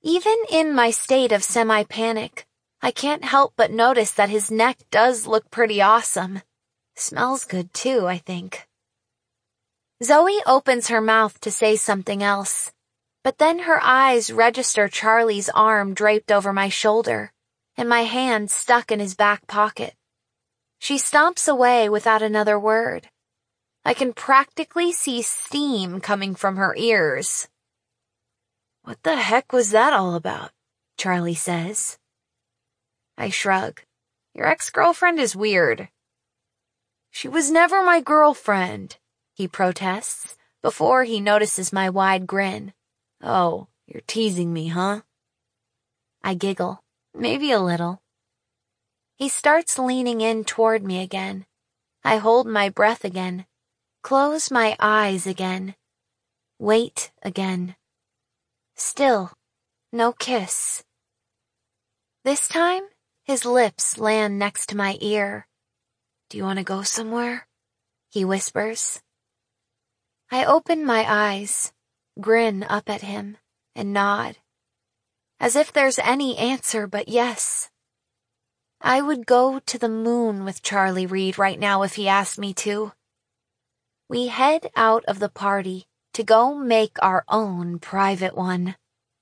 Even in my state of semi-panic, I can't help but notice that his neck does look pretty awesome. Smells good too, I think. Zoe opens her mouth to say something else, but then her eyes register Charlie's arm draped over my shoulder and my hand stuck in his back pocket. She stomps away without another word. I can practically see steam coming from her ears. "What the heck was that all about?" Charlie says. I shrug. "Your ex-girlfriend is weird." "She was never my girlfriend," he protests before he notices my wide grin. "Oh, you're teasing me, huh?" I giggle, maybe a little. He starts leaning in toward me again. I hold my breath again, close my eyes again, wait again. Still, no kiss. This time, his lips land next to my ear. "Do you want to go somewhere?" he whispers. I open my eyes, grin up at him, and nod. As if there's any answer but yes. I would go to the moon with Charlie Reed right now if he asked me to. We head out of the party to go make our own private one.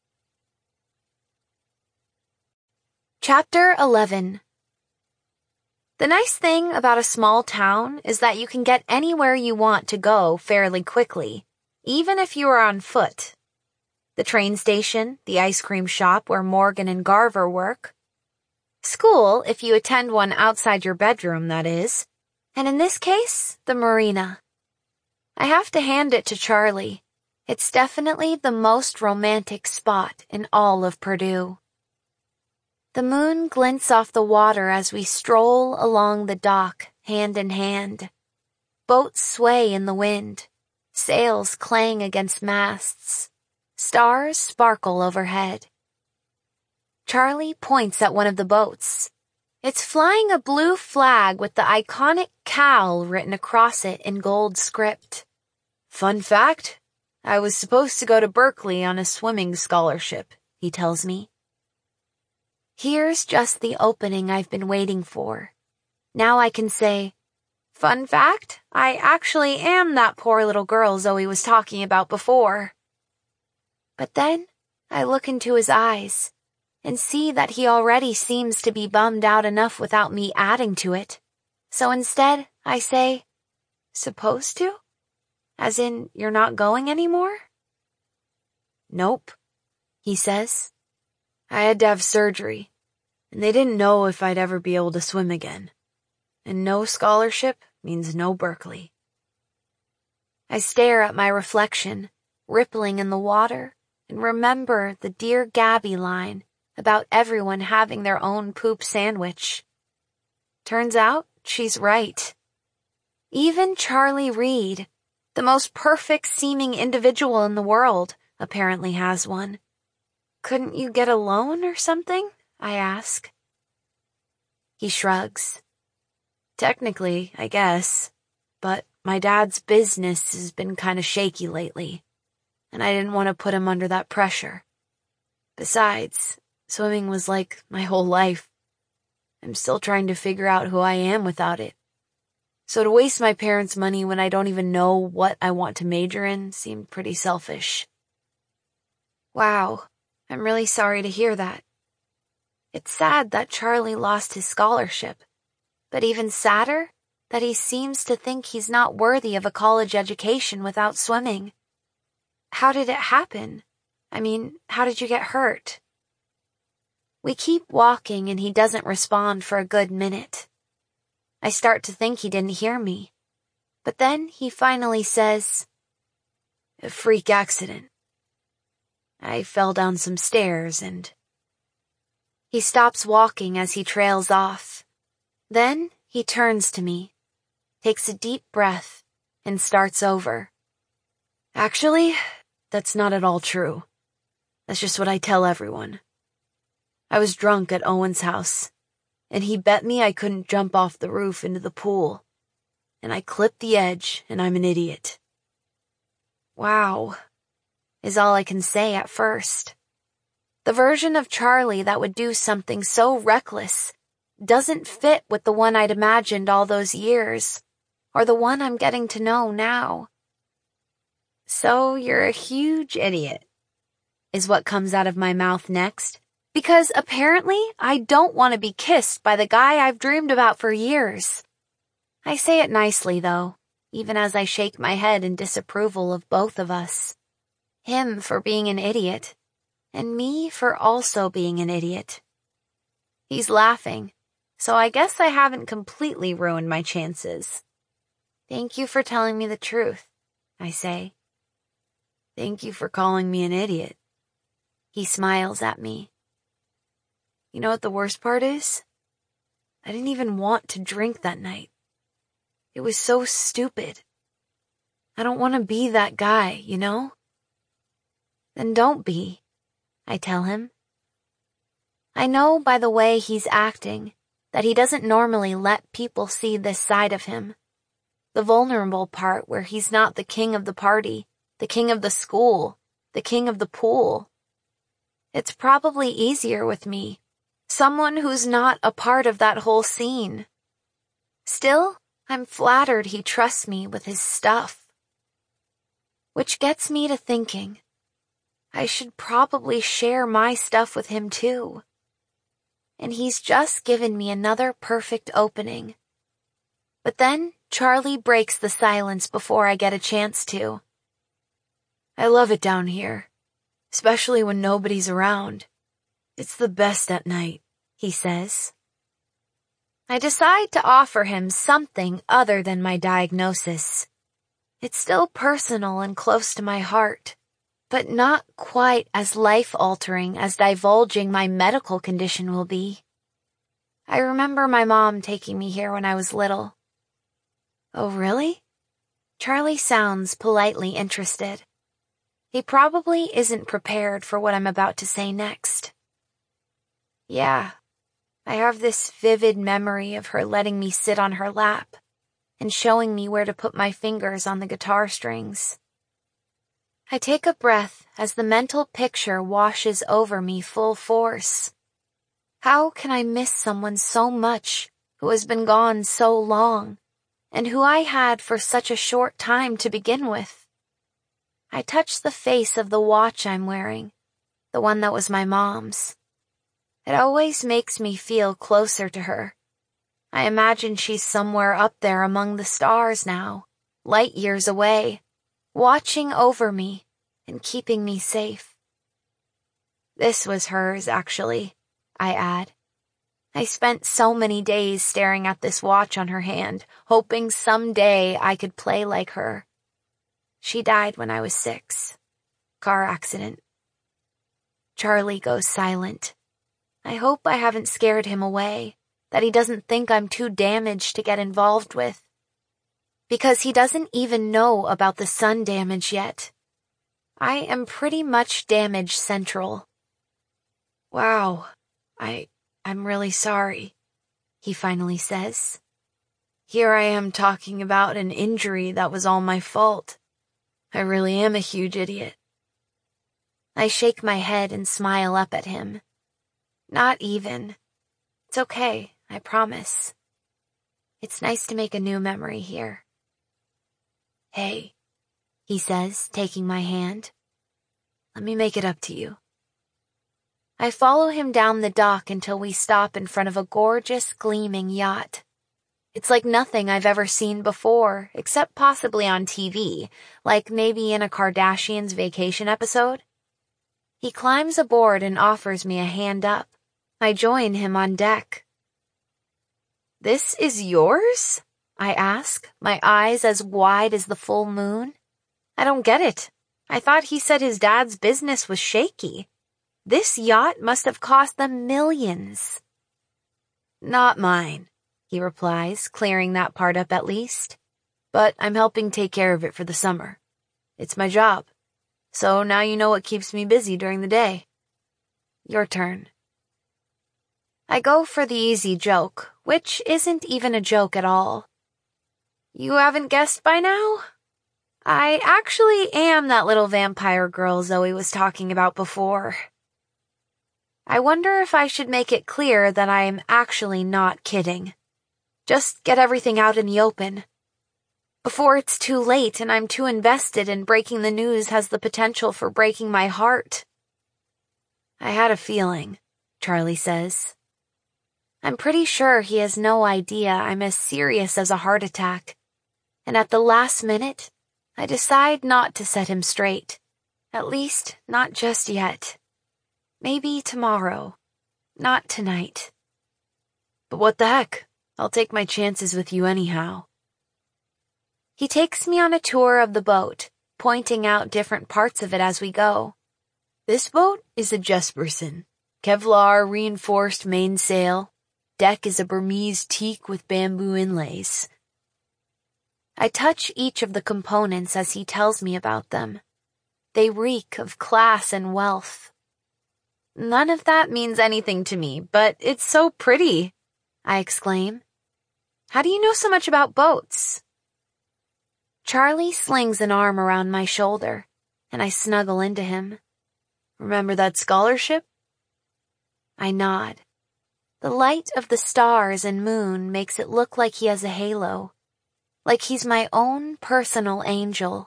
Chapter 11. The nice thing about a small town is that you can get anywhere you want to go fairly quickly, even if you are on foot. The train station, the ice cream shop where Morgan and Garver work. School, if you attend one outside your bedroom, that is. And in this case, the marina. I have to hand it to Charlie. It's definitely the most romantic spot in all of Purdue. The moon glints off the water as we stroll along the dock, hand in hand. Boats sway in the wind, sails clang against masts, stars sparkle overhead. Charlie points at one of the boats. It's flying a blue flag with the iconic Cal written across it in gold script. "Fun fact, I was supposed to go to Berkeley on a swimming scholarship," he tells me. Here's just the opening I've been waiting for. Now I can say, "Fun fact, I actually am that poor little girl Zoe was talking about before." But then I look into his eyes and see that he already seems to be bummed out enough without me adding to it. So instead, I say, "Supposed to? As in, you're not going anymore?" "Nope," he says. "I had to have surgery, and they didn't know if I'd ever be able to swim again. And no scholarship means no Berkeley." I stare at my reflection, rippling in the water, and remember the Dear Gabby line about everyone having their own poop sandwich. Turns out she's right. Even Charlie Reed, the most perfect-seeming individual in the world, apparently has one. "Couldn't you get a loan or something?" I ask. He shrugs. "Technically, I guess, but my dad's business has been kinda shaky lately, and I didn't want to put him under that pressure. Besides, swimming was like my whole life. I'm still trying to figure out who I am without it. So to waste my parents' money when I don't even know what I want to major in seemed pretty selfish." Wow, I'm really sorry to hear that. It's sad that Charlie lost his scholarship, but even sadder that he seems to think he's not worthy of a college education without swimming. How did it happen? I mean, how did you get hurt? We keep walking and he doesn't respond for a good minute. I start to think he didn't hear me, but then he finally says, "A freak accident. I fell down some stairs and..." He stops walking as he trails off. Then he turns to me, takes a deep breath, and starts over. "Actually, that's not at all true. That's just what I tell everyone. I was drunk at Owen's house, and he bet me I couldn't jump off the roof into the pool, and I clipped the edge, and I'm an idiot." Wow, is all I can say at first. The version of Charlie that would do something so reckless doesn't fit with the one I'd imagined all those years, or the one I'm getting to know now. So you're a huge idiot, is what comes out of my mouth next, because apparently I don't want to be kissed by the guy I've dreamed about for years. I say it nicely, though, even as I shake my head in disapproval of both of us. Him for being an idiot, and me for also being an idiot. He's laughing, so I guess I haven't completely ruined my chances. Thank you for telling me the truth, I say. Thank you for calling me an idiot. He smiles at me. You know what the worst part is? I didn't even want to drink that night. It was so stupid. I don't want to be that guy, you know? Then don't be, I tell him. I know by the way he's acting that he doesn't normally let people see this side of him. The vulnerable part where he's not the king of the party, the king of the school, the king of the pool. It's probably easier with me, someone who's not a part of that whole scene. Still, I'm flattered he trusts me with his stuff. Which gets me to thinking, I should probably share my stuff with him too. And he's just given me another perfect opening. But then Charlie breaks the silence before I get a chance to. I love it down here, especially when nobody's around. It's the best at night, he says. I decide to offer him something other than my diagnosis. It's still personal and close to my heart, but not quite as life-altering as divulging my medical condition will be. I remember my mom taking me here when I was little. Oh, really? Charlie sounds politely interested. He probably isn't prepared for what I'm about to say next. Yeah, I have this vivid memory of her letting me sit on her lap and showing me where to put my fingers on the guitar strings. I take a breath as the mental picture washes over me full force. How can I miss someone so much who has been gone so long and who I had for such a short time to begin with? I touch the face of the watch I'm wearing, the one that was my mom's. It always makes me feel closer to her. I imagine she's somewhere up there among the stars now, light years away, watching over me and keeping me safe. This was hers, actually, I add. I spent so many days staring at this watch on her hand, hoping someday I could play like her. She died when I was 6. Car accident. Charlie goes silent. I hope I haven't scared him away, that he doesn't think I'm too damaged to get involved with. Because he doesn't even know about the sun damage yet. I am pretty much damage central. Wow, I'm really sorry, he finally says. Here I am talking about an injury that was all my fault. I really am a huge idiot. I shake my head and smile up at him. Not even. It's okay, I promise. It's nice to make a new memory here. Hey, he says, taking my hand. Let me make it up to you. I follow him down the dock until we stop in front of a gorgeous, gleaming yacht. It's like nothing I've ever seen before, except possibly on TV, like maybe in a Kardashians vacation episode. He climbs aboard and offers me a hand up. I join him on deck. This is yours? I ask, my eyes as wide as the full moon. I don't get it. I thought he said his dad's business was shaky. This yacht must have cost them millions. Not mine, he replies, clearing that part up at least. But I'm helping take care of it for the summer. It's my job. So now you know what keeps me busy during the day. Your turn. I go for the easy joke, which isn't even a joke at all. You haven't guessed by now? I actually am that little vampire girl Zoe was talking about before. I wonder if I should make it clear that I am actually not kidding. Just get everything out in the open. Before it's too late and I'm too invested in breaking the news has the potential for breaking my heart. I had a feeling, Charlie says. I'm pretty sure he has no idea I'm as serious as a heart attack. And at the last minute, I decide not to set him straight. At least, not just yet. Maybe tomorrow. Not tonight. But what the heck? I'll take my chances with you anyhow. He takes me on a tour of the boat, pointing out different parts of it as we go. This boat is a Jesperson. Kevlar reinforced mainsail. Deck is a Burmese teak with bamboo inlays. I touch each of the components as he tells me about them. They reek of class and wealth. None of that means anything to me, but it's so pretty, I exclaim. How do you know so much about boats? Charlie slings an arm around my shoulder, and I snuggle into him. Remember that scholarship? I nod. The light of the stars and moon makes it look like he has a halo, like he's my own personal angel.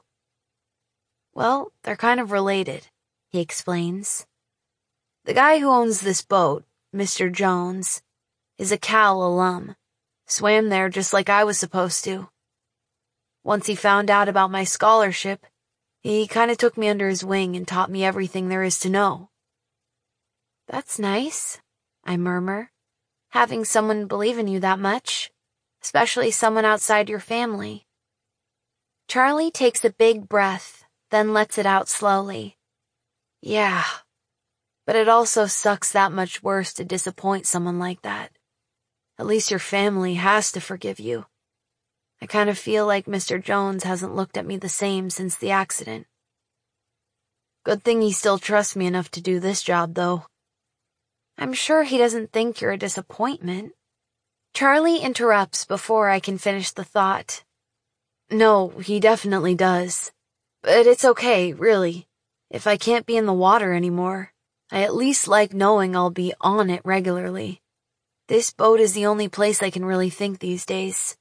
Well, they're kind of related, he explains. The guy who owns this boat, Mr. Jones, is a Cal alum. Swam there just like I was supposed to. Once he found out about my scholarship, he kind of took me under his wing and taught me everything there is to know. That's nice, I murmur, having someone believe in you that much, especially someone outside your family. Charlie takes a big breath, then lets it out slowly. Yeah, but it also sucks that much worse to disappoint someone like that. At least your family has to forgive you. I kind of feel like Mr. Jones hasn't looked at me the same since the accident. Good thing he still trusts me enough to do this job, though. I'm sure he doesn't think you're a disappointment. Charlie interrupts before I can finish the thought. No, he definitely does. But it's okay, really. If I can't be in the water anymore, I at least like knowing I'll be on it regularly. This boat is the only place I can really think these days.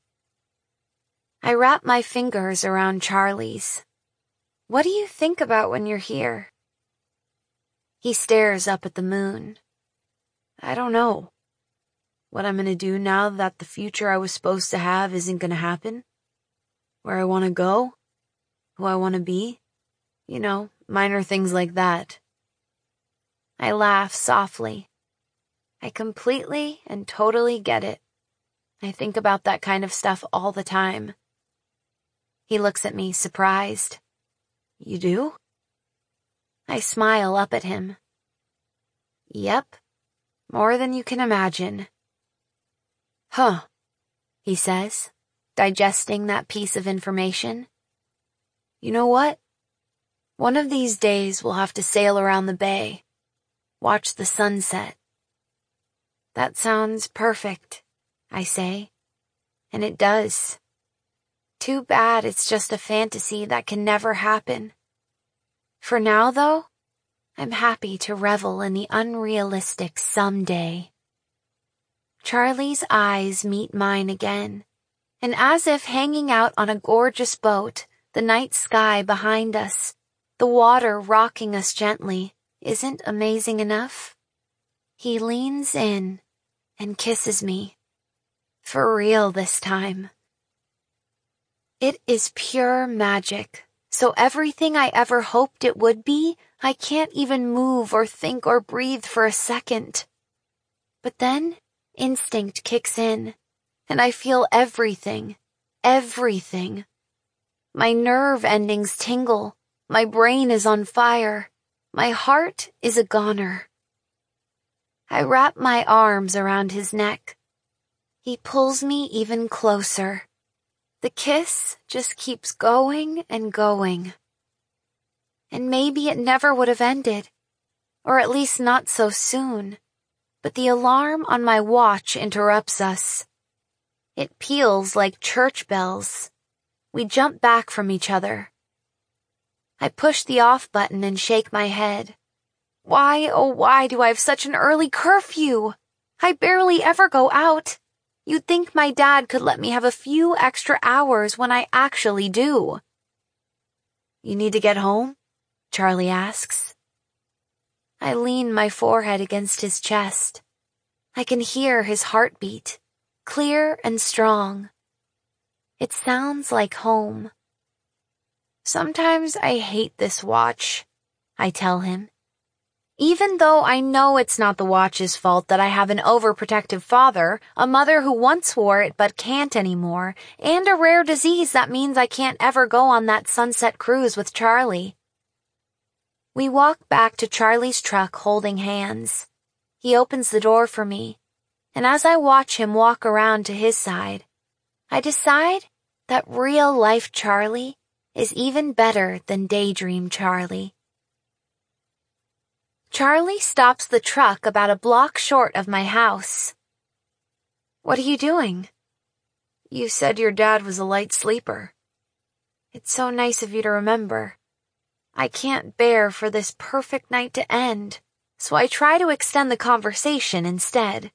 I wrap my fingers around Charlie's. What do you think about when you're here? He stares up at the moon. I don't know. What I'm gonna do now that the future I was supposed to have isn't gonna happen? Where I wanna go? Who I wanna be? You know, minor things like that. I laugh softly. I completely and totally get it. I think about that kind of stuff all the time. He looks at me, surprised. You do? I smile up at him. Yep, more than you can imagine. Huh, he says, digesting that piece of information. You know what? One of these days we'll have to sail around the bay, watch the sunset. That sounds perfect, I say, and it does. Too bad it's just a fantasy that can never happen. For now, though, I'm happy to revel in the unrealistic someday. Charlie's eyes meet mine again, and as if hanging out on a gorgeous boat, the night sky behind us, the water rocking us gently, isn't amazing enough? He leans in and kisses me. For real this time. It is pure magic, so everything I ever hoped it would be, I can't even move or think or breathe for a second. But then, instinct kicks in, and I feel everything. My nerve endings tingle, my brain is on fire, my heart is a goner. I wrap my arms around his neck. He pulls me even closer. The kiss just keeps going and going. And maybe it never would have ended, or at least not so soon. But the alarm on my watch interrupts us. It peals like church bells. We jump back from each other. I push the off button and shake my head. Why, oh why do I have such an early curfew? I barely ever go out. You'd think my dad could let me have a few extra hours when I actually do. You need to get home? Charlie asks. I lean my forehead against his chest. I can hear his heartbeat, clear and strong. It sounds like home. Sometimes I hate this watch, I tell him. Even though I know it's not the watch's fault that I have an overprotective father, a mother who once wore it but can't anymore, and a rare disease that means I can't ever go on that sunset cruise with Charlie. We walk back to Charlie's truck holding hands. He opens the door for me, and as I watch him walk around to his side, I decide that real-life Charlie is even better than daydream Charlie. Charlie stops the truck about a block short of my house. What are you doing? You said your dad was a light sleeper. It's so nice of you to remember. I can't bear for this perfect night to end, so I try to extend the conversation instead.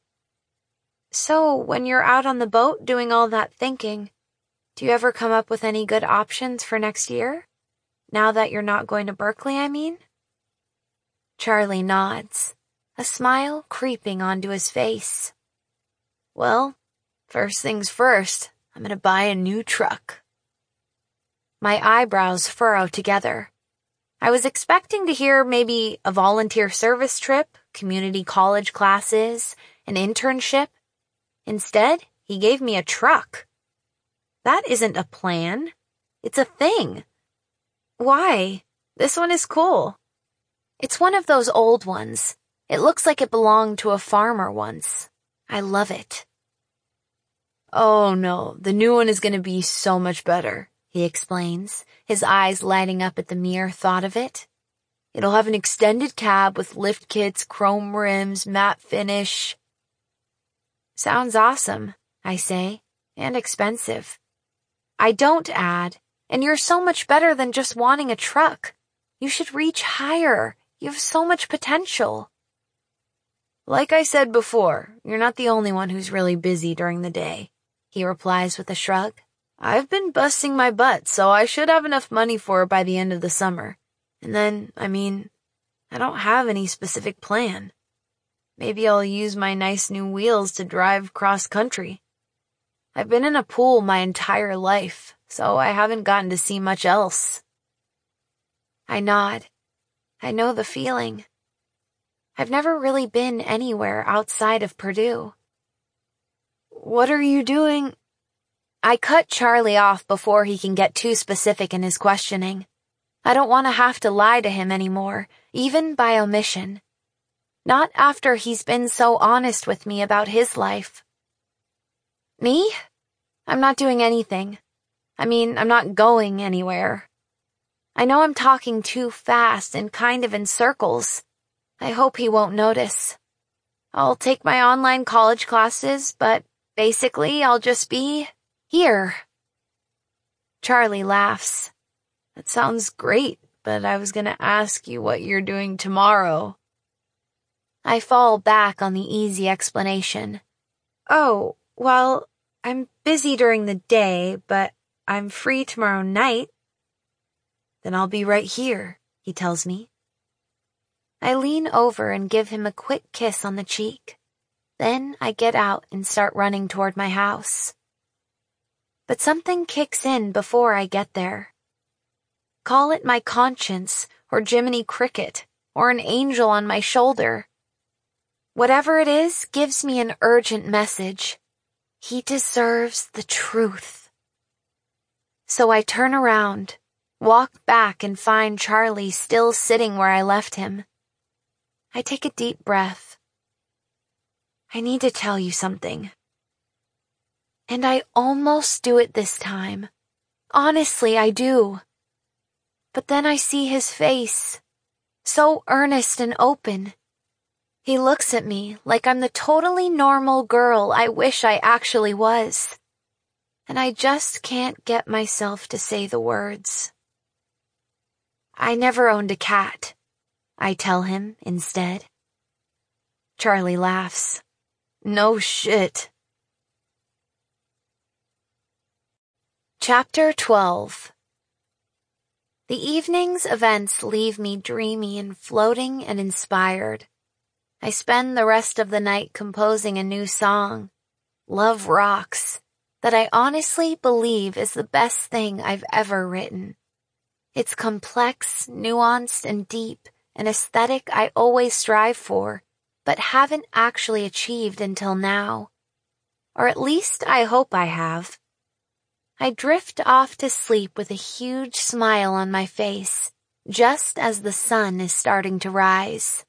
So, when you're out on the boat doing all that thinking, do you ever come up with any good options for next year? Now that you're not going to Berkeley, I mean? Charlie nods, a smile creeping onto his face. Well, first things first, I'm gonna buy a new truck. My eyebrows furrow together. I was expecting to hear maybe a volunteer service trip, community college classes, an internship. Instead, he gave me a truck. That isn't a plan. It's a thing. Why? This one is cool. It's one of those old ones. It looks like it belonged to a farmer once. I love it. Oh no, the new one is gonna be so much better, he explains, his eyes lighting up at the mere thought of it. It'll have an extended cab with lift kits, chrome rims, matte finish. Sounds awesome, I say, and expensive. I don't add, and you're so much better than just wanting a truck. You should reach higher. You have so much potential. Like I said before, you're not the only one who's really busy during the day, he replies with a shrug. I've been busting my butt, so I should have enough money for it by the end of the summer. And then, I don't have any specific plan. Maybe I'll use my nice new wheels to drive cross country. I've been in a pool my entire life, so I haven't gotten to see much else. I nod. I know the feeling. I've never really been anywhere outside of Purdue. What are you doing? I cut Charlie off before he can get too specific in his questioning. I don't want to have to lie to him anymore, even by omission. Not after he's been so honest with me about his life. Me? I'm not doing anything. I'm not going anywhere. I know I'm talking too fast and kind of in circles. I hope he won't notice. I'll take my online college classes, but basically I'll just be here. Charlie laughs. That sounds great, but I was gonna ask you what you're doing tomorrow. I fall back on the easy explanation. Oh, well, I'm busy during the day, but I'm free tomorrow night. Then I'll be right here, he tells me. I lean over and give him a quick kiss on the cheek. Then I get out and start running toward my house. But something kicks in before I get there. Call it my conscience, or Jiminy Cricket, or an angel on my shoulder. Whatever it is gives me an urgent message. He deserves the truth. So I turn around, walk back and find Charlie still sitting where I left him. I take a deep breath. I need to tell you something. And I almost do it this time. Honestly, I do. But then I see his face, so earnest and open. He looks at me like I'm the totally normal girl I wish I actually was. And I just can't get myself to say the words. I never owned a cat. I tell him instead. Charlie laughs. No shit. Chapter 12. The evening's events leave me dreamy and floating and inspired. I spend the rest of the night composing a new song, Love Rocks, that I honestly believe is the best thing I've ever written. It's complex, nuanced, and deep, an aesthetic I always strive for, but haven't actually achieved until now. Or at least I hope I have. I drift off to sleep with a huge smile on my face, just as the sun is starting to rise.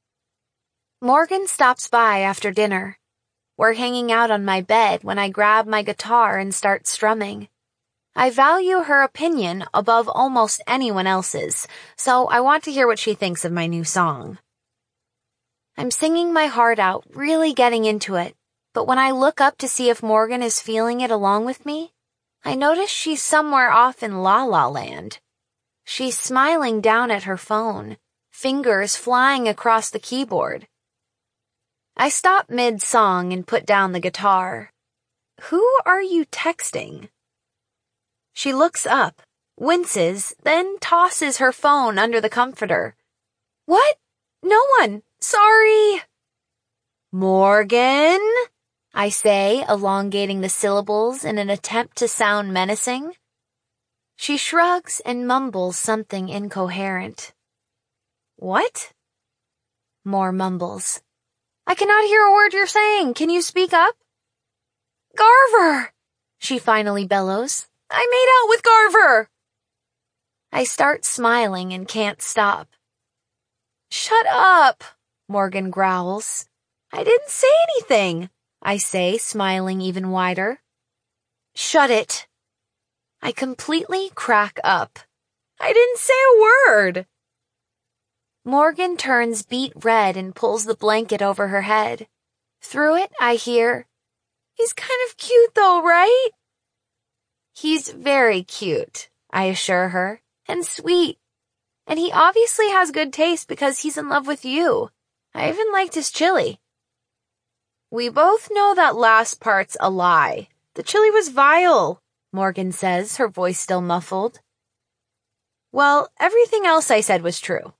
Morgan stops by after dinner. We're hanging out on my bed when I grab my guitar and start strumming. I value her opinion above almost anyone else's, so I want to hear what she thinks of my new song. I'm singing my heart out, really getting into it, but when I look up to see if Morgan is feeling it along with me, I notice she's somewhere off in La La Land. She's smiling down at her phone, fingers flying across the keyboard. I stop mid-song and put down the guitar. Who are you texting? She looks up, winces, then tosses her phone under the comforter. What? No one. Sorry. Morgan? I say, elongating the syllables in an attempt to sound menacing. She shrugs and mumbles something incoherent. What? More mumbles. I cannot hear a word you're saying. Can you speak up? Garver! She finally bellows. I made out with Garver! I start smiling and can't stop. Shut up, Morgan growls. I didn't say anything, I say, smiling even wider. Shut it. I completely crack up. I didn't say a word. Morgan turns beet red and pulls the blanket over her head. Through it, I hear, he's kind of cute though, right? He's very cute, I assure her, and sweet. And he obviously has good taste because he's in love with you. I even liked his chili. We both know that last part's a lie. The chili was vile, Morgan says, her voice still muffled. Well, everything else I said was true.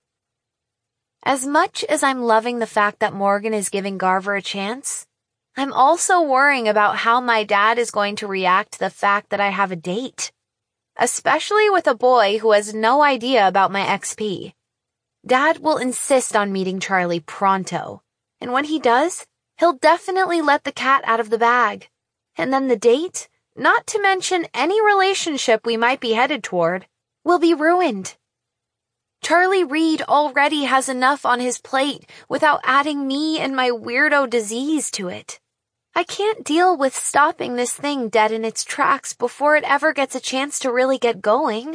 As much as I'm loving the fact that Morgan is giving Garver a chance, I'm also worrying about how my dad is going to react to the fact that I have a date. Especially with a boy who has no idea about my XP. Dad will insist on meeting Charlie pronto, and when he does, he'll definitely let the cat out of the bag. And then the date, not to mention any relationship we might be headed toward, will be ruined. Charlie Reed already has enough on his plate without adding me and my weirdo disease to it. I can't deal with stopping this thing dead in its tracks before it ever gets a chance to really get going.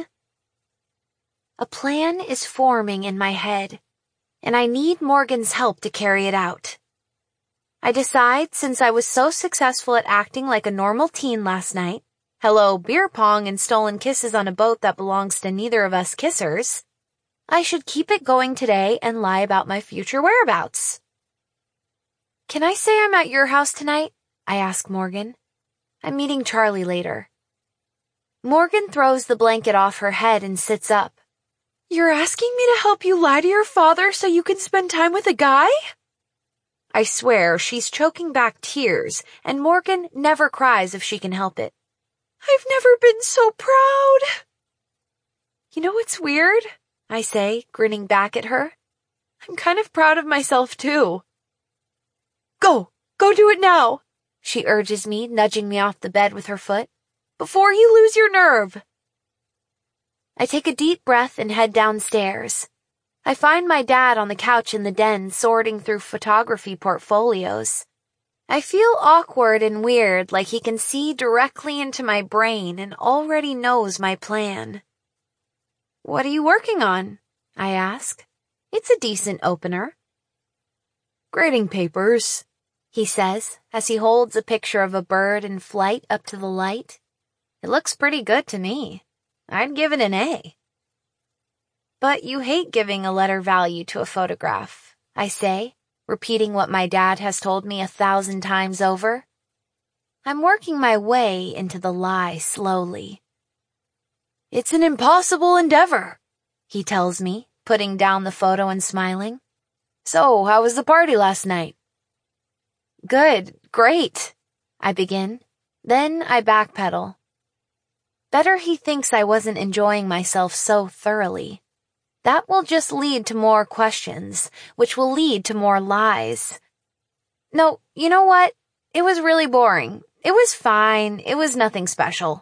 A plan is forming in my head, and I need Morgan's help to carry it out. I decide, since I was so successful at acting like a normal teen last night, hello, beer pong and stolen kisses on a boat that belongs to neither of us kissers, I should keep it going today and lie about my future whereabouts. Can I say I'm at your house tonight? I ask Morgan. I'm meeting Charlie later. Morgan throws the blanket off her head and sits up. You're asking me to help you lie to your father so you can spend time with a guy? I swear she's choking back tears, and Morgan never cries if she can help it. I've never been so proud. You know what's weird? I say, grinning back at her. I'm kind of proud of myself, too. Go do it now, she urges me, nudging me off the bed with her foot. Before you lose your nerve. I take a deep breath and head downstairs. I find my dad on the couch in the den sorting through photography portfolios. I feel awkward and weird, like he can see directly into my brain and already knows my plan. What are you working on? I ask. It's a decent opener. Grading papers, he says, as he holds a picture of a bird in flight up to the light. It looks pretty good to me. I'd give it an A. But you hate giving a letter value to a photograph, I say, repeating what my dad has told me 1,000 times over. I'm working my way into the lie slowly. It's an impossible endeavor, he tells me, putting down the photo and smiling. So, how was the party last night? Good, great, I begin. Then I backpedal. Better he thinks I wasn't enjoying myself so thoroughly. That will just lead to more questions, which will lead to more lies. No, you know what? It was really boring. It was fine. It was nothing special.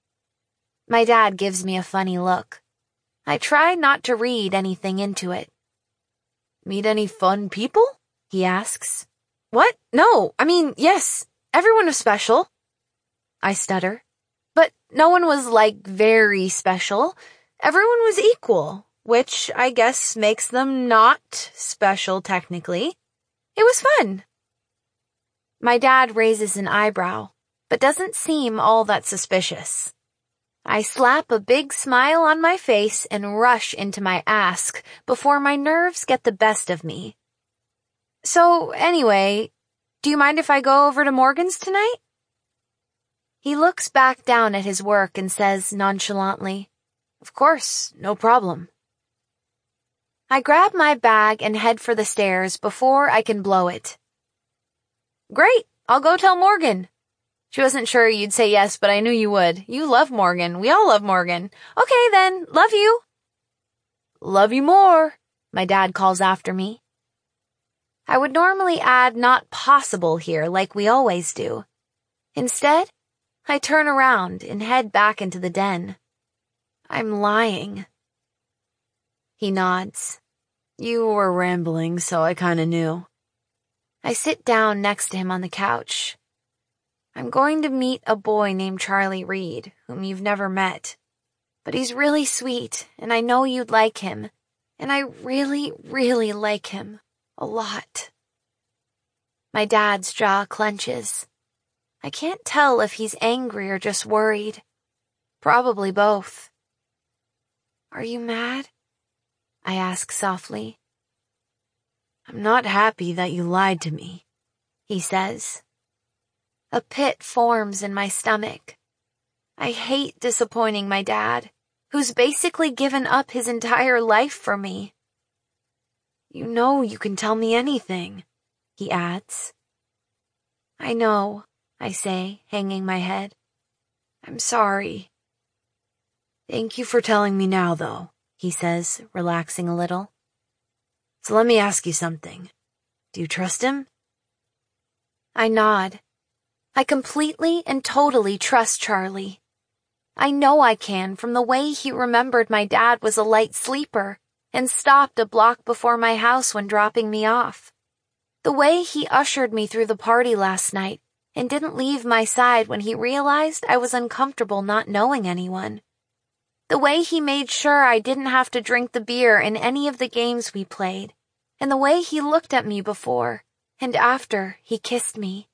My dad gives me a funny look. I try not to read anything into it. Meet any fun people? He asks. What? No, yes, everyone was special. I stutter. But no one was, very special. Everyone was equal, which I guess makes them not special technically. It was fun. My dad raises an eyebrow, but doesn't seem all that suspicious. I slap a big smile on my face and rush into my ask before my nerves get the best of me. So, anyway, do you mind if I go over to Morgan's tonight? He looks back down at his work and says nonchalantly, Of course, no problem. I grab my bag and head for the stairs before I can blow it. Great, I'll go tell Morgan. She wasn't sure you'd say yes, but I knew you would. You love Morgan. We all love Morgan. Okay then, love you. Love you more, my dad calls after me. I would normally add not possible here like we always do. Instead, I turn around and head back into the den. I'm lying. He nods. You were rambling, so I kinda knew. I sit down next to him on the couch. I'm going to meet a boy named Charlie Reed, whom you've never met. But he's really sweet, and I know you'd like him. And I really, really like him. A lot. My dad's jaw clenches. I can't tell if he's angry or just worried. Probably both. Are you mad? I ask softly. I'm not happy that you lied to me, he says. A pit forms in my stomach. I hate disappointing my dad, who's basically given up his entire life for me. You know you can tell me anything, he adds. I know, I say, hanging my head. I'm sorry. Thank you for telling me now, though, he says, relaxing a little. So let me ask you something. Do you trust him? I nod. I completely and totally trust Charlie. I know I can from the way he remembered my dad was a light sleeper and stopped a block before my house when dropping me off. The way he ushered me through the party last night and didn't leave my side when he realized I was uncomfortable not knowing anyone. The way he made sure I didn't have to drink the beer in any of the games we played, and the way he looked at me before and after he kissed me.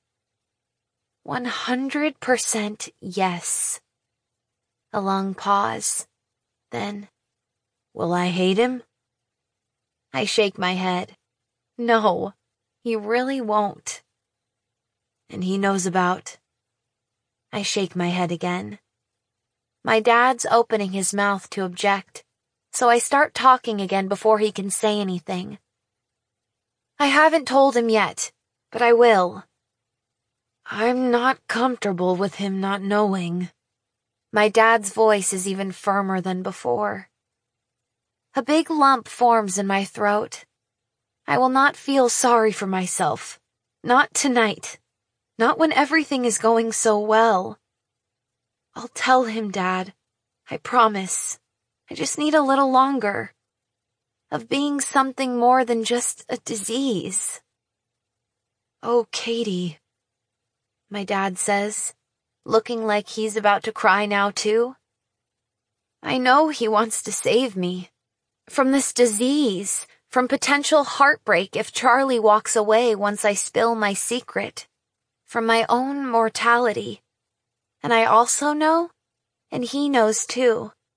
100% yes. A long pause. Then, will I hate him? I shake my head. No, he really won't. And he knows about. I shake my head again. My dad's opening his mouth to object, so I start talking again before he can say anything. I haven't told him yet, but I will. I'm not comfortable with him not knowing. My dad's voice is even firmer than before. A big lump forms in my throat. I will not feel sorry for myself. Not tonight. Not when everything is going so well. I'll tell him, Dad. I promise. I just need a little longer. Of being something more than just a disease. Oh, Katie, my dad says, looking like he's about to cry now too. I know he wants to save me. From this disease, from potential heartbreak if Charlie walks away once I spill my secret. From my own mortality. And I also know, and he knows too,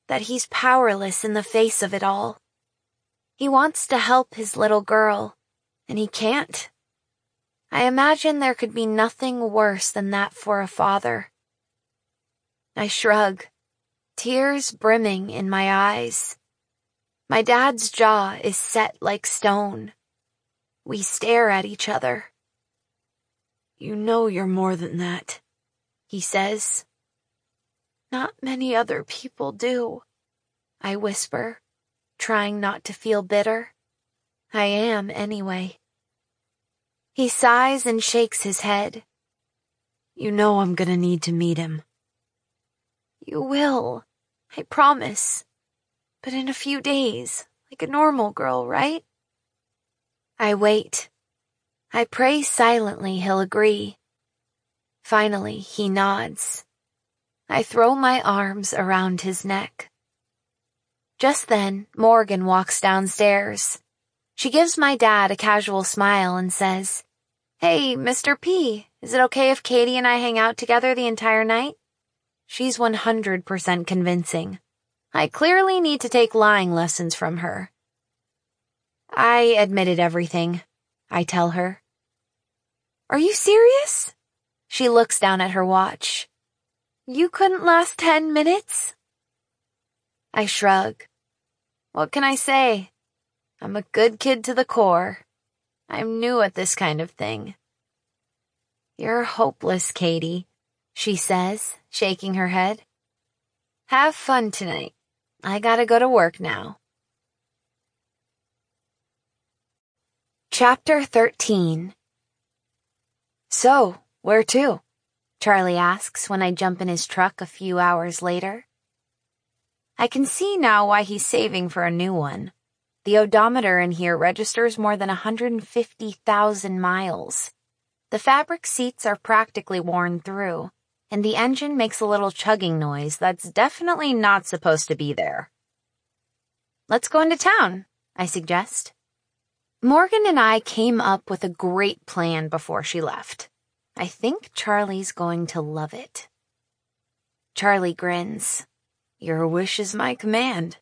that he's powerless in the face of it all. He wants to help his little girl, and he can't. I imagine there could be nothing worse than that for a father. I shrug, tears brimming in my eyes. My dad's jaw is set like stone. We stare at each other. "You know you're more than that," he says. "Not many other people do," I whisper, trying not to feel bitter. I am anyway. He sighs and shakes his head. "You know I'm gonna need to meet him." "You will, I promise. But in a few days, like a normal girl, right?" I wait. I pray silently he'll agree. Finally, he nods. I throw my arms around his neck. Just then, Morgan walks downstairs. She gives my dad a casual smile and says, "Hey, Mr. P, is it okay if Katie and I hang out together the entire night?" She's 100% convincing. I clearly need to take lying lessons from her. "I admitted everything," I tell her. "Are you serious?" She looks down at her watch. "You couldn't last 10 minutes?" I shrug. What can I say? I'm a good kid to the core. I'm new at this kind of thing. "You're hopeless, Katie," she says, shaking her head. "Have fun tonight. I gotta go to work now." Chapter 13. "So, where to?" Charlie asks when I jump in his truck a few hours later. I can see now why he's saving for a new one. The odometer in here registers more than 150,000 miles. The fabric seats are practically worn through, and the engine makes a little chugging noise that's definitely not supposed to be there. "Let's go into town," I suggest. Morgan and I came up with a great plan before she left. I think Charlie's going to love it. Charlie grins. "Your wish is my command."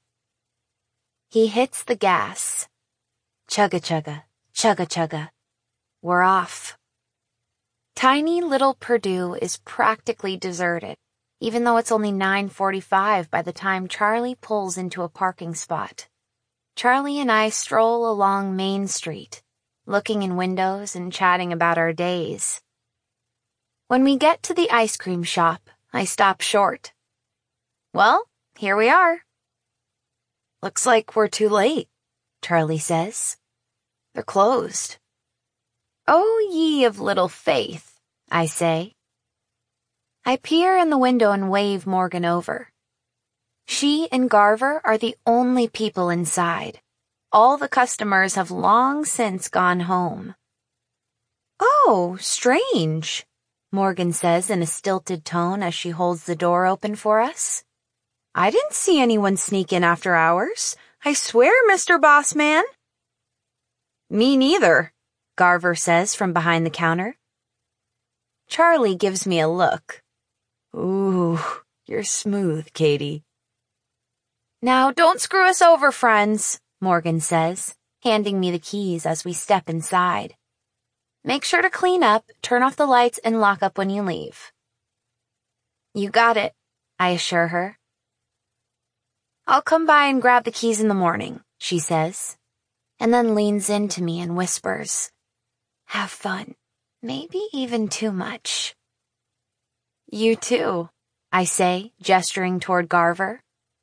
He hits the gas. Chugga chugga, chugga chugga. We're off. Tiny little Purdue is practically deserted, even though it's only 9:45 by the time Charlie pulls into a parking spot. Charlie and I stroll along Main Street, looking in windows and chatting about our days. When we get to the ice cream shop, I stop short. "Well, here we are." "Looks like we're too late," Charlie says. "They're closed." "Oh, ye of little faith," I say. I peer in the window and wave Morgan over. She and Garver are the only people inside. All the customers have long since gone home. "Oh, strange," Morgan says in a stilted tone as she holds the door open for us. "I didn't see anyone sneak in after hours. I swear, Mr. Boss Man." "Me neither," Garver says from behind the counter. Charlie gives me a look. "Ooh, you're smooth, Katie." "Now don't screw us over, friends," Morgan says, handing me the keys as we step inside. "Make sure to clean up, turn off the lights, and lock up when you leave." "You got it," I assure her. "I'll come by and grab the keys in the morning," she says, and then leans into me and whispers, "Have fun, maybe even too much." "You too," I say, gesturing toward Garver.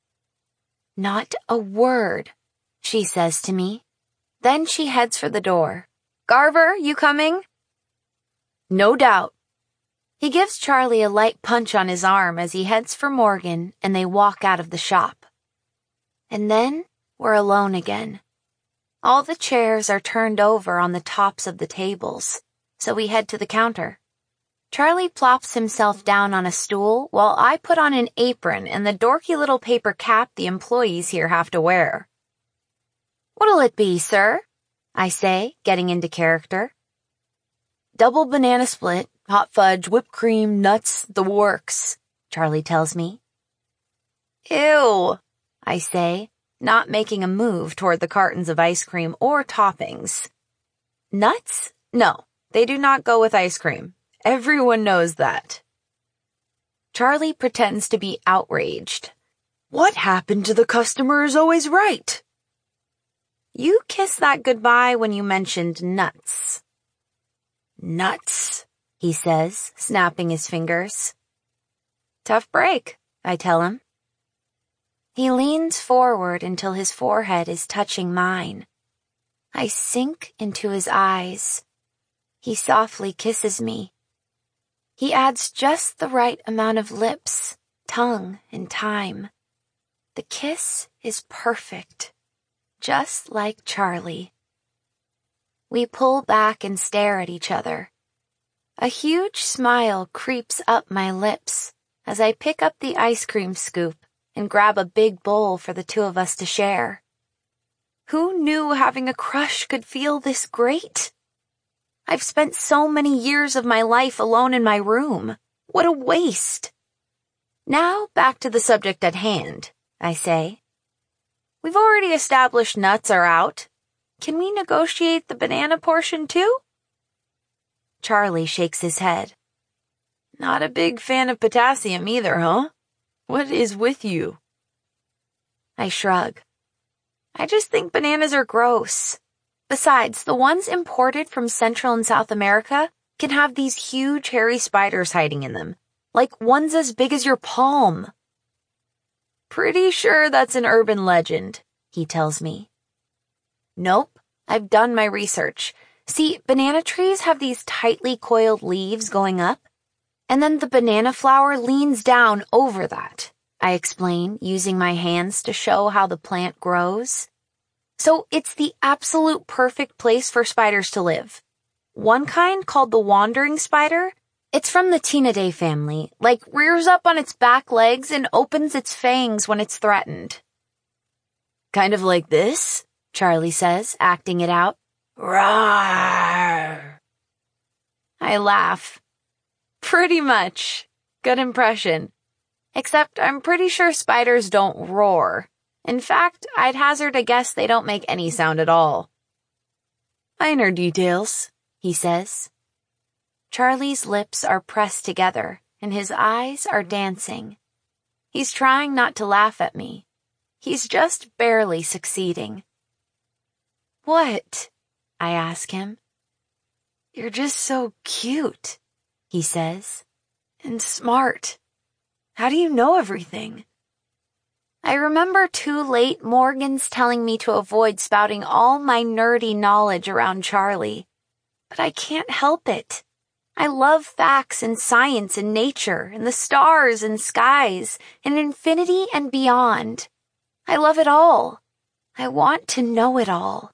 "Not a word," she says to me. Then she heads for the door. "Garver, you coming?" "No doubt." He gives Charlie a light punch on his arm as he heads for Morgan, and they walk out of the shop. And then we're alone again. All the chairs are turned over on the tops of the tables, so we head to the counter. Charlie plops himself down on a stool while I put on an apron and the dorky little paper cap the employees here have to wear. "What'll it be, sir?" I say, getting into character. "Double banana split, hot fudge, whipped cream, nuts, the works," Charlie tells me. "Ew," I say, not making a move toward the cartons of ice cream or toppings. Nuts? No, they do not go with ice cream. Everyone knows that. Charlie pretends to be outraged. What happened to the customer is always right? You kissed that goodbye when you mentioned nuts. Nuts, he says, snapping his fingers. Tough break, I tell him. He leans forward until his forehead is touching mine. I sink into his eyes. He softly kisses me. He adds just the right amount of lips, tongue, and time. The kiss is perfect, just like Charlie. We pull back and stare at each other. A huge smile creeps up my lips as I pick up the ice cream scoop and grab a big bowl for the two of us to share. Who knew having a crush could feel this great? I've spent so many years of my life alone in my room. What a waste. Now back to the subject at hand, I say. We've already established nuts are out. Can we negotiate the banana portion too? Charlie shakes his head. Not a big fan of potassium either, huh? What is with you? I shrug. I just think bananas are gross. Besides, the ones imported from Central and South America can have these huge hairy spiders hiding in them, like ones as big as your palm. Pretty sure that's an urban legend, he tells me. Nope, I've done my research. See, banana trees have these tightly coiled leaves going up, and then the banana flower leans down over that, I explain, using my hands to show how the plant grows. So it's the absolute perfect place for spiders to live. One kind, called the wandering spider, it's from the Ctenidae family, rears up on its back legs and opens its fangs when it's threatened. Kind of like this, Charlie says, acting it out. Rawr! I laugh. Pretty much. Good impression. Except I'm pretty sure spiders don't roar. In fact, I'd hazard a guess they don't make any sound at all. Minor details, he says. Charlie's lips are pressed together, and his eyes are dancing. He's trying not to laugh at me. He's just barely succeeding. What? I ask him. You're just so cute, he says, and smart. How do you know everything? I remember too late Morgan's telling me to avoid spouting all my nerdy knowledge around Charlie. But I can't help it. I love facts and science and nature and the stars and skies and infinity and beyond. I love it all. I want to know it all.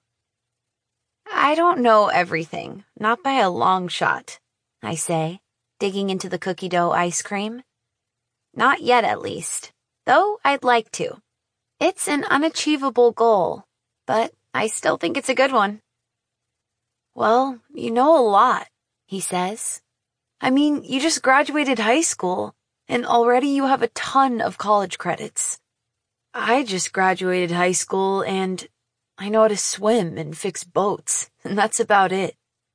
I don't know everything, not by a long shot, I say, digging into the cookie dough ice cream. Not yet, at least. Though I'd like to. It's an unachievable goal, but I still think it's a good one. Well, you know a lot, he says. I mean, you just graduated high school, and already you have a ton of college credits. I just graduated high school, and I know how to swim and fix boats, and that's about it.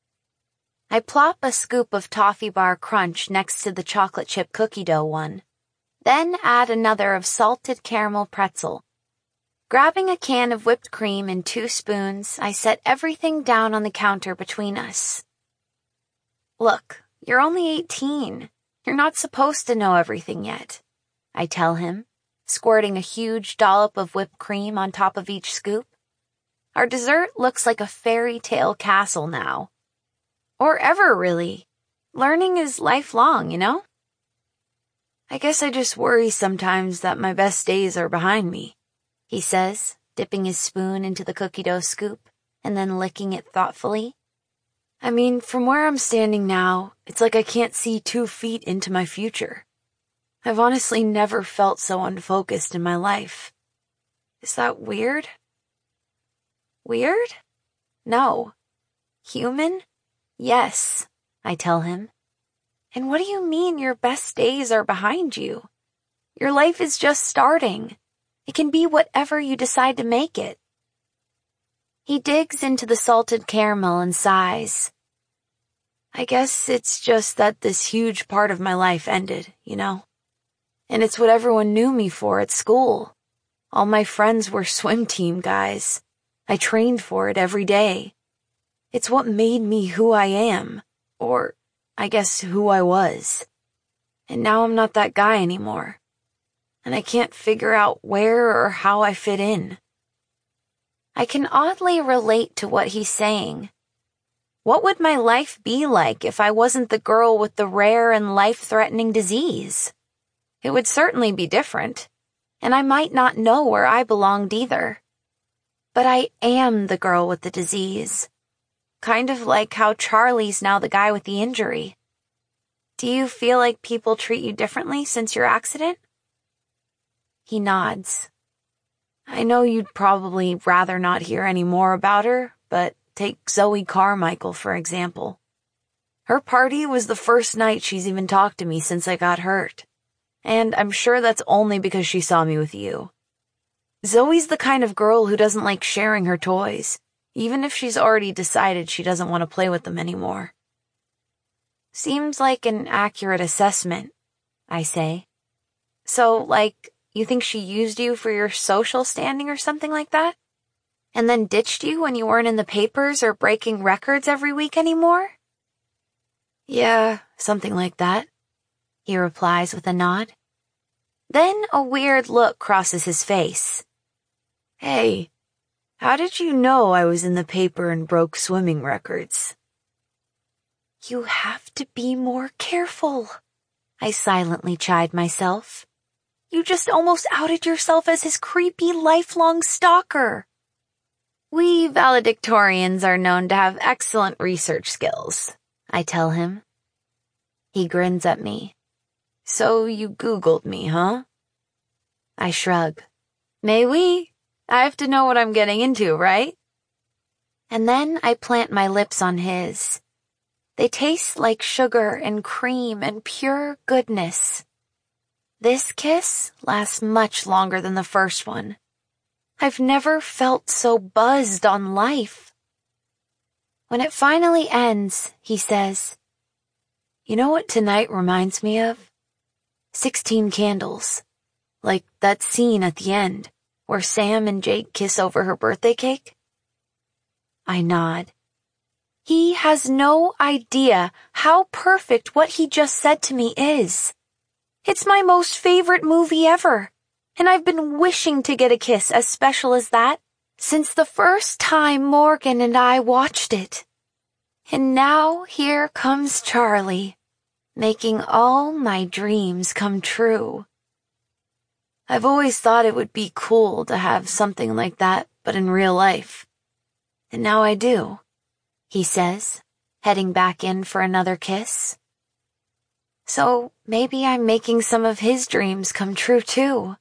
I plop a scoop of Toffee Bar Crunch next to the chocolate chip cookie dough one. Then add another of salted caramel pretzel. Grabbing a can of whipped cream and 2 spoons, I set everything down on the counter between us. Look, you're only 18. You're not supposed to know everything yet, I tell him, squirting a huge dollop of whipped cream on top of each scoop. Our dessert looks like a fairy tale castle now. Or ever, really. Learning is lifelong, you know? I guess I just worry sometimes that my best days are behind me, he says, dipping his spoon into the cookie dough scoop and then licking it thoughtfully. I mean, from where I'm standing now, it's like I can't see 2 feet into my future. I've honestly never felt so unfocused in my life. Is that weird? Weird? No. Human? Yes, I tell him. And what do you mean your best days are behind you? Your life is just starting. It can be whatever you decide to make it. He digs into the salted caramel and sighs. I guess it's just that this huge part of my life ended, you know? And it's what everyone knew me for at school. All my friends were swim team guys. I trained for it every day. It's what made me who I am, or I guess who I was. And now I'm not that guy anymore. And I can't figure out where or how I fit in. I can oddly relate to what he's saying. What would my life be like if I wasn't the girl with the rare and life-threatening disease? It would certainly be different, and I might not know where I belonged either. But I am the girl with the disease. Kind of like how Charlie's now the guy with the injury. Do you feel like people treat you differently since your accident? He nods. I know you'd probably rather not hear any more about her, but take Zoe Carmichael, for example. Her party was the first night she's even talked to me since I got hurt. And I'm sure that's only because she saw me with you. Zoe's the kind of girl who doesn't like sharing her toys, even if she's already decided she doesn't want to play with them anymore. Seems like an accurate assessment, I say. So, you think she used you for your social standing or something like that? And then ditched you when you weren't in the papers or breaking records every week anymore? Yeah, something like that, he replies with a nod. Then a weird look crosses his face. Hey, how did you know I was in the paper and broke swimming records? You have to be more careful, I silently chide myself. You just almost outed yourself as his creepy lifelong stalker. We valedictorians are known to have excellent research skills, I tell him. He grins at me. So you Googled me, huh? I shrug. May we? I have to know what I'm getting into, right? And then I plant my lips on his. They taste like sugar and cream and pure goodness. This kiss lasts much longer than the first one. I've never felt so buzzed on life. When it finally ends, he says, You know what tonight reminds me of? 16 Candles. Like that scene at the end, where Sam and Jake kiss over her birthday cake? I nod. He has no idea how perfect what he just said to me is. It's my most favorite movie ever, and I've been wishing to get a kiss as special as that since the first time Morgan and I watched it. And now here comes Charlie, making all my dreams come true. I've always thought it would be cool to have something like that, but in real life. And now I do, he says, heading back in for another kiss. So maybe I'm making some of his dreams come true too.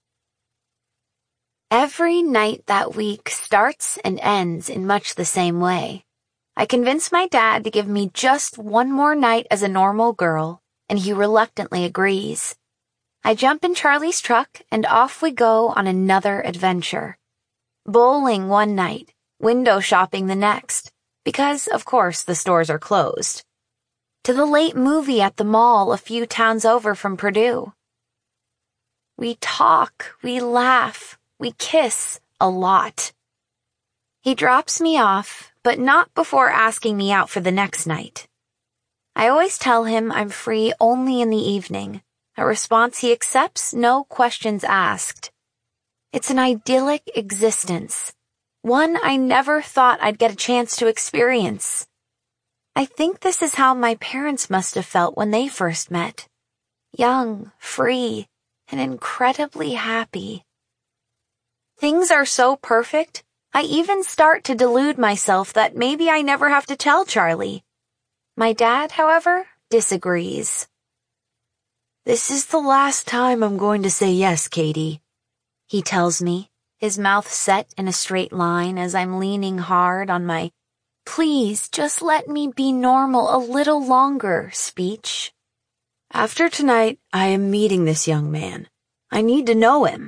Every night that week starts and ends in much the same way. I convince my dad to give me just one more night as a normal girl, and he reluctantly agrees. I jump in Charlie's truck and off we go on another adventure. Bowling one night, window shopping the next, because, of course, the stores are closed. To the late movie at the mall a few towns over from Purdue. We talk, we laugh, we kiss a lot. He drops me off, but not before asking me out for the next night. I always tell him I'm free only in the evening, a response he accepts, no questions asked. It's an idyllic existence, one I never thought I'd get a chance to experience. I think this is how my parents must have felt when they first met. Young, free, and incredibly happy. Things are so perfect, I even start to delude myself that maybe I never have to tell Charlie. My dad, however, disagrees. This is the last time I'm going to say yes, Katie, he tells me, his mouth set in a straight line as I'm leaning hard on my "Please, just let me be normal a little longer" speech. After tonight, I am meeting this young man. I need to know him.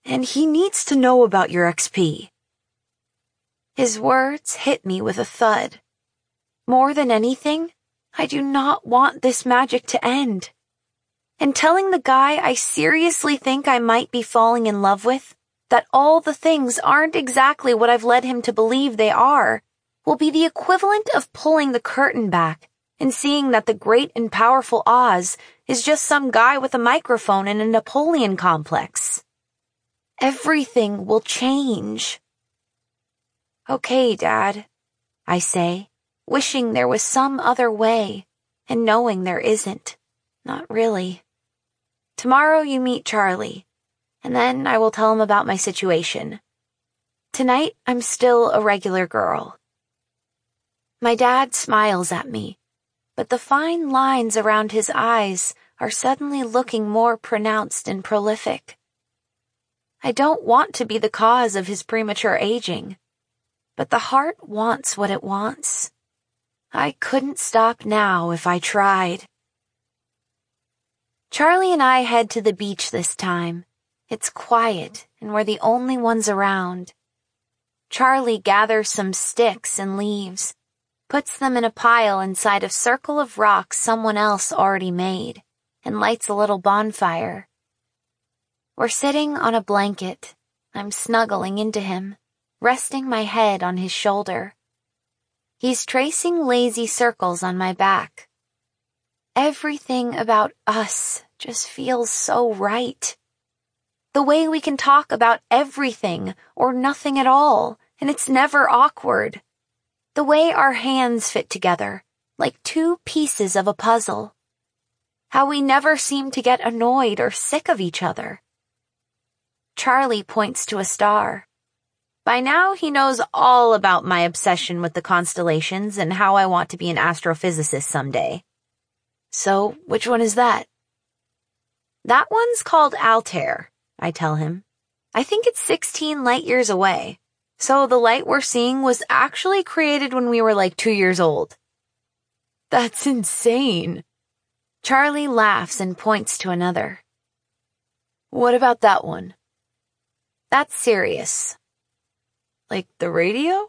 and he needs to know about your XP. His words hit me with a thud. More than anything, I do not want this magic to end. And telling the guy I seriously think I might be falling in love with that all the things aren't exactly what I've led him to believe they are will be the equivalent of pulling the curtain back and seeing that the great and powerful Oz is just some guy with a microphone and a Napoleon complex. Everything will change. Okay, Dad, I say, wishing there was some other way, and knowing there isn't. Not really. Tomorrow you meet Charlie, and then I will tell him about my situation. Tonight I'm still a regular girl. My dad smiles at me, but the fine lines around his eyes are suddenly looking more pronounced and prolific. I don't want to be the cause of his premature aging, but the heart wants what it wants. I couldn't stop now if I tried. Charlie and I head to the beach this time. It's quiet, and we're the only ones around. Charlie gathers some sticks and leaves, puts them in a pile inside a circle of rocks someone else already made, and lights a little bonfire. We're sitting on a blanket. I'm snuggling into him, resting my head on his shoulder. He's tracing lazy circles on my back. Everything about us just feels so right. The way we can talk about everything or nothing at all, and it's never awkward. The way our hands fit together, like two pieces of a puzzle. How we never seem to get annoyed or sick of each other. Charlie points to a star. By now he knows all about my obsession with the constellations and how I want to be an astrophysicist someday. So, which one is that? That one's called Altair, I tell him. I think it's 16 light years away. So the light we're seeing was actually created when we were like 2 years old. That's insane. Charlie laughs and points to another. What about that one? That's Sirius. Like the radio?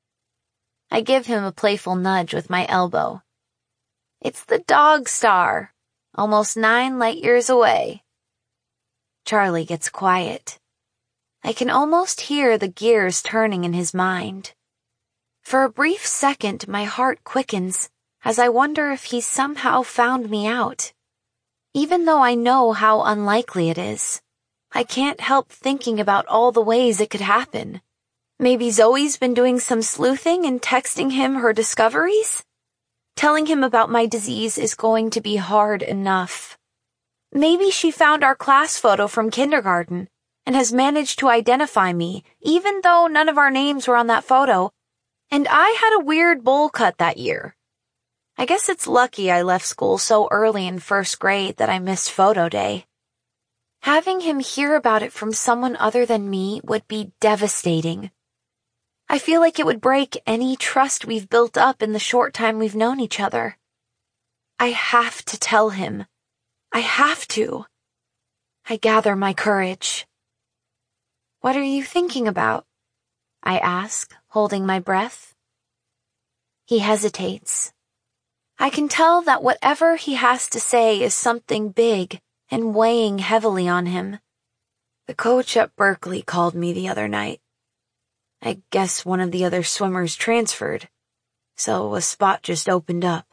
I give him a playful nudge with my elbow. It's the dog star, almost 9 light years away. Charlie gets quiet. I can almost hear the gears turning in his mind. For a brief second, my heart quickens as I wonder if he's somehow found me out. Even though I know how unlikely it is, I can't help thinking about all the ways it could happen. Maybe Zoe's been doing some sleuthing and texting him her discoveries? Telling him about my disease is going to be hard enough. Maybe she found our class photo from kindergarten and has managed to identify me, even though none of our names were on that photo, and I had a weird bowl cut that year. I guess it's lucky I left school so early in first grade that I missed photo day. Having him hear about it from someone other than me would be devastating. I feel like it would break any trust we've built up in the short time we've known each other. I have to tell him. I have to. I gather my courage. What are you thinking about? I ask, holding my breath. He hesitates. I can tell that whatever he has to say is something big and weighing heavily on him. The coach at Berkeley called me the other night. I guess one of the other swimmers transferred, so a spot just opened up.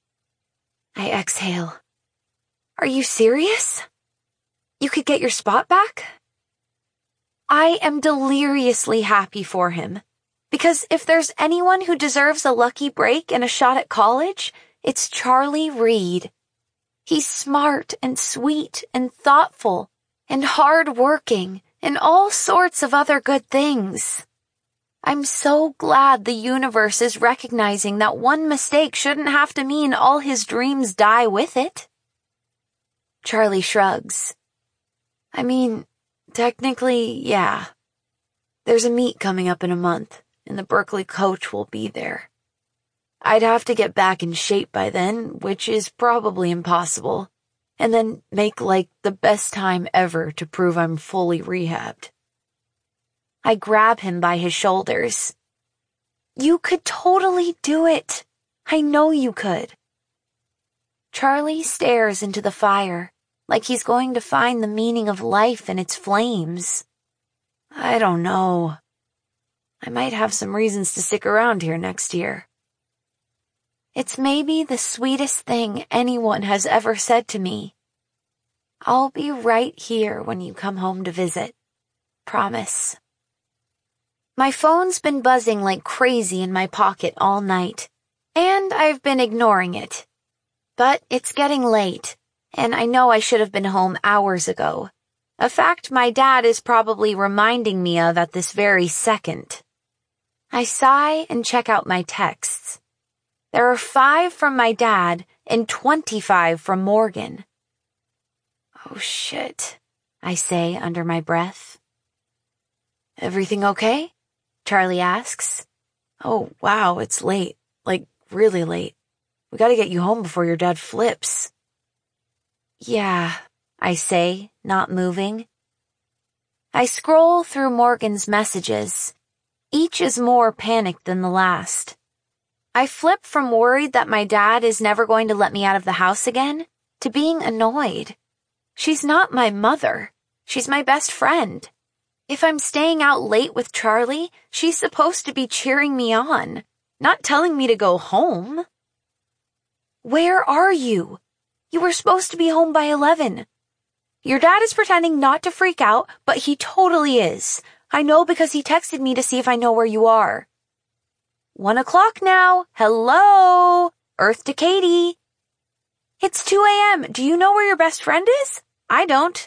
I exhale. Are you serious? You could get your spot back? I am deliriously happy for him, because if there's anyone who deserves a lucky break and a shot at college, it's Charlie Reed. He's smart and sweet and thoughtful and hard-working and all sorts of other good things. I'm so glad the universe is recognizing that one mistake shouldn't have to mean all his dreams die with it. Charlie shrugs. I mean, technically, yeah. There's a meet coming up in a month, and the Berkeley coach will be there. I'd have to get back in shape by then, which is probably impossible, and then make like the best time ever to prove I'm fully rehabbed. I grab him by his shoulders. You could totally do it. I know you could. Charlie stares into the fire, like he's going to find the meaning of life in its flames. I don't know. I might have some reasons to stick around here next year. It's maybe the sweetest thing anyone has ever said to me. I'll be right here when you come home to visit. Promise. My phone's been buzzing like crazy in my pocket all night, and I've been ignoring it. But it's getting late, and I know I should have been home hours ago. A fact my dad is probably reminding me of at this very second. I sigh and check out my texts. There are 5 from my dad and 25 from Morgan. Oh shit, I say under my breath. Everything okay? Charlie asks. Oh wow, it's late. Like really late. We gotta get you home before your dad flips. Yeah, I say, not moving. I scroll through Morgan's messages. Each is more panicked than the last. I flip from worried that my dad is never going to let me out of the house again to being annoyed. She's not my mother. She's my best friend. If I'm staying out late with Charlie, she's supposed to be cheering me on, not telling me to go home. Where are you? You were supposed to be home by 11. Your dad is pretending not to freak out, but he totally is. I know because he texted me to see if I know where you are. 1 o'clock now. Hello? Earth to Katie. It's 2 a.m. Do you know where your best friend is? I don't.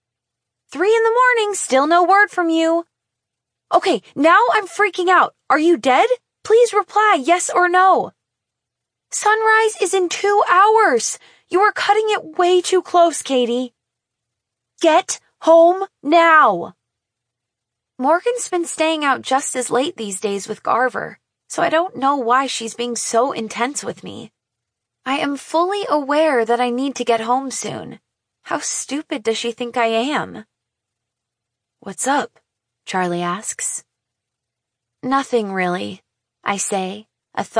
3 in the morning. Still no word from you. Okay, now I'm freaking out. Are you dead? Please reply yes or no. Sunrise is in 2 hours. You are cutting it way too close, Katie. Get home now. Morgan's been staying out just as late these days with Garver, so I don't know why she's being so intense with me. I am fully aware that I need to get home soon. How stupid does she think I am? What's up? Charlie asks. Nothing really, I say, a thought